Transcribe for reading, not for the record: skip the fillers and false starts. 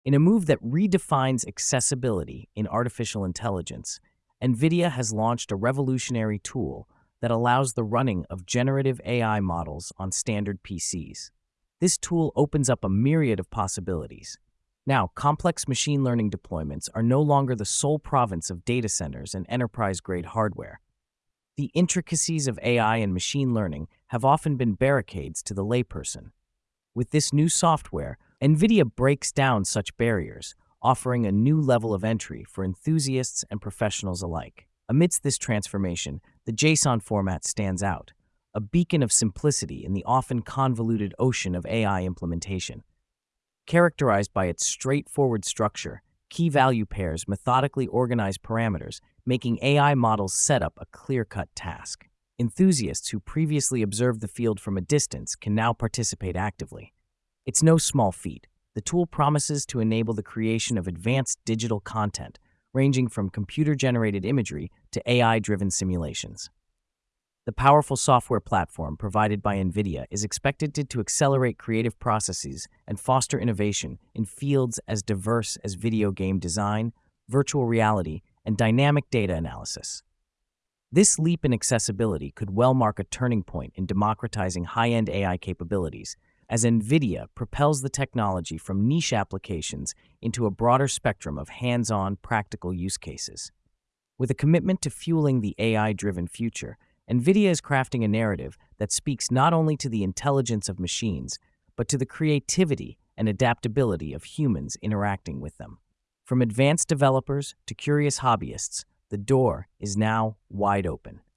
In a move that redefines accessibility in artificial intelligence, NVIDIA has launched a revolutionary tool that allows the running of generative AI models on standard PCs. This tool opens up a myriad of possibilities. Now, complex machine learning deployments are no longer the sole province of data centers and enterprise-grade hardware. The intricacies of AI and machine learning have often been barricades to the layperson. With this new software, NVIDIA breaks down such barriers, offering a new level of entry for enthusiasts and professionals alike. Amidst this transformation, the JSON format stands out, a beacon of simplicity in the often convoluted ocean of AI implementation. Characterized by its straightforward structure, key-value pairs methodically organize parameters, making AI models setup a clear-cut task. Enthusiasts who previously observed the field from a distance can now participate actively. It's no small feat. The tool promises to enable the creation of advanced digital content, ranging from computer-generated imagery to AI-driven simulations. The powerful software platform provided by NVIDIA is expected to accelerate creative processes and foster innovation in fields as diverse as video game design, virtual reality, and dynamic data analysis. This leap in accessibility could well mark a turning point in democratizing high-end AI capabilities, as NVIDIA propels the technology from niche applications into a broader spectrum of hands-on, practical use cases. With a commitment to fueling the AI-driven future, NVIDIA is crafting a narrative that speaks not only to the intelligence of machines, but to the creativity and adaptability of humans interacting with them. From advanced developers to curious hobbyists, the door is now wide open.